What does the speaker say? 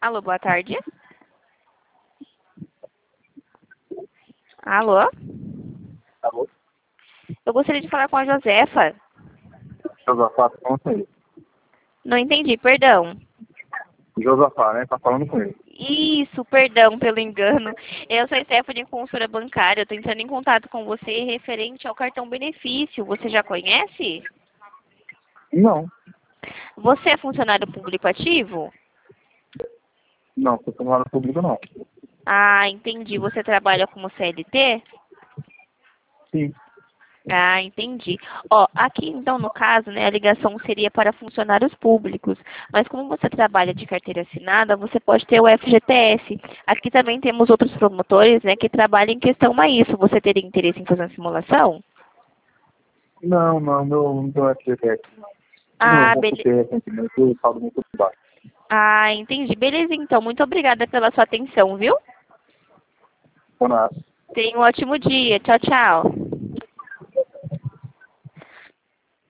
Alô, boa tarde. Alô? Alô? Eu gostaria de falar com a Josefa. Josafá, tá falando com ele. Não entendi, perdão. Josafá, né? Tá falando com ele. Isso, perdão pelo engano. Eu sou a Stephanie, consultora bancária. Eu tô entrando em contato com você referente ao cartão benefício. Você já conhece? Não, Você é funcionário público ativo? não, funcionário público não. Ah, entendi. Você trabalha como CLT? Sim. Ah, entendi. Ó, aqui então no caso, né, a ligação seria para funcionários públicos, mas como você trabalha de carteira assinada, você pode ter o FGTS. Aqui também temos outros promotores, né, que trabalham em questão a isso. Você teria interesse em fazer uma simulação? Não, meu FGTS. Como eu Ah, vou ter recentemente, eu saldo muito baixo. Ah, entendi. Beleza, então. Muito obrigada pela sua atenção, viu? Por nada. Tenha um ótimo dia. Tchau, tchau.